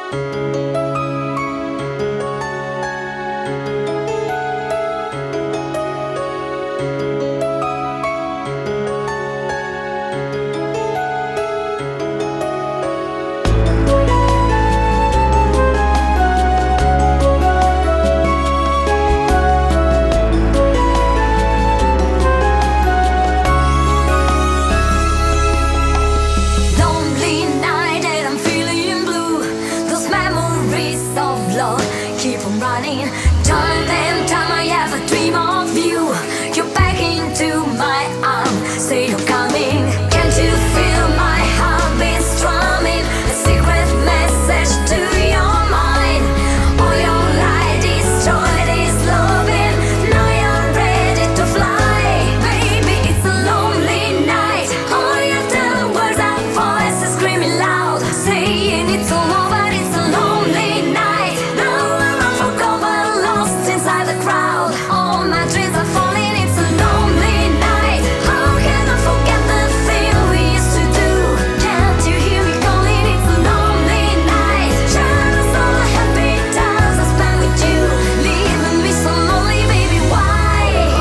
Keep on running, time and time I have a dream of you. You're back into my arms, say you're coming. Can't you feel my heartbeat strumming? A secret message to your mind. All your light destroyed is loving. Now you're ready to fly. Baby, it's a lonely night. All you tell words are voices screaming loud, saying it's all over, it's a lonely night. Inside the crowd, all my dreams are falling. It's a lonely night. How can I forget the thing we used to do? Can't you hear me calling? It's a lonely night. Shadows all the happy times I spent with you, leaving me so lonely, baby. Why?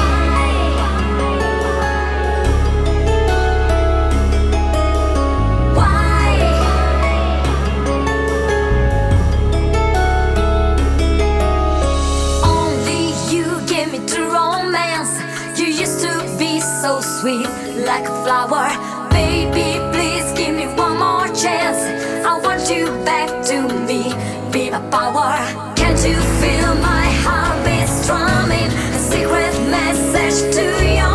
You used to be so sweet, like a flower. Baby, please give me one more chance. I want you back to me, be my power. Can't you feel my heartbeat strumming? A secret message to your